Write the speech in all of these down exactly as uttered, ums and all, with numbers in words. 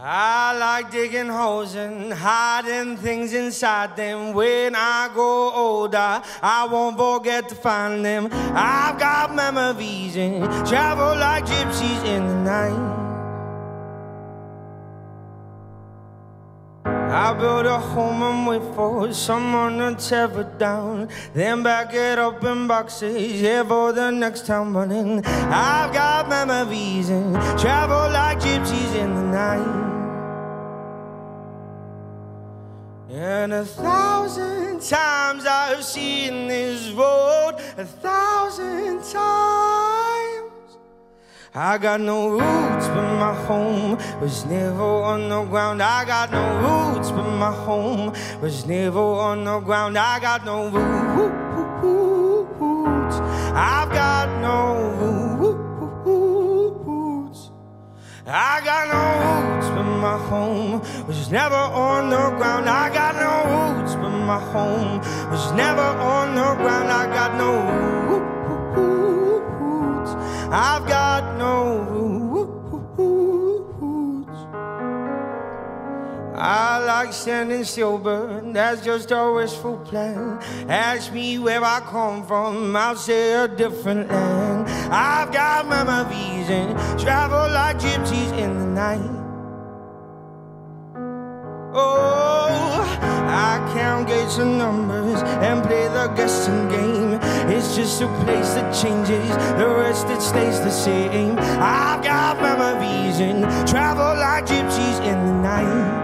I like digging holes and hiding things inside them. When I grow older, I won't forget to find them. I've got memories and travel like gypsies in the night. I build a home and wait for someone to tear it down, then back it up in boxes, yeah, for the next time running. I've got memories and travel like gypsies in the night. And a thousand times I've seen this road, a thousand times. I got no roots, but my home was never on the ground. I got no roots, but my home was never on the ground. I got no roots. I've got no roots. I got no roots, but my home was never on the ground. I got no roots, but my home was never on the ground. I got no roots. I've got no roots. I like standing still, but that's just a wishful plan. Ask me where I come from, I'll say a different land. I've got memories and travel like gypsies in the night. Oh, I count gates and numbers and play the guessing game. It's just a place that changes, the rest it stays the same. I've got memories and travel like gypsies in the night.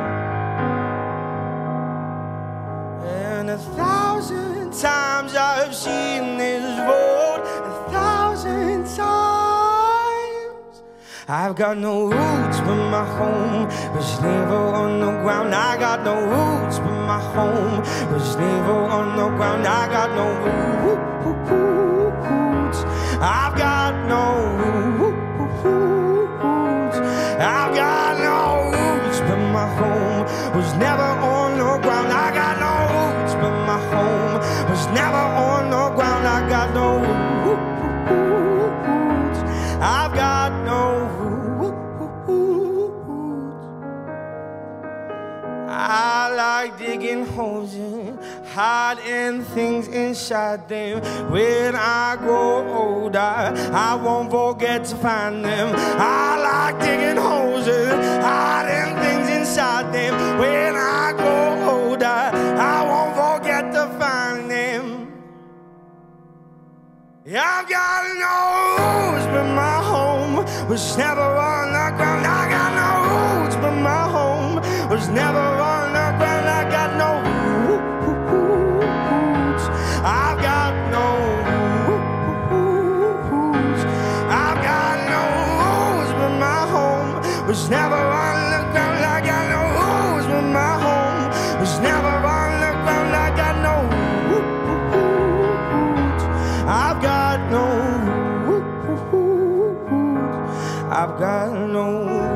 And a thousand times I've seen this road, a thousand times. I've got no roots, but my home was never on the ground. I got no roots, but my home was never on the ground. I got no roots. I've got no roots. I've got no roots, but my home was never on the ground. I got no roots, but my home was never on the ground. I got no roots. I've got no roots. I like digging holes and hiding things inside them. When I grow older, I won't forget to find them. I like digging holes and hiding things inside them. When I grow older, I won't forget to find them. I've got no roots, but my home was never on the ground. I got no roots, but my home was never on the ground. I got no roots. I've got no roots. I've got no roots, but my home was never on the ground. I got no roots, but my home was never on the ground. I got no roots. I've got no roots. I've got no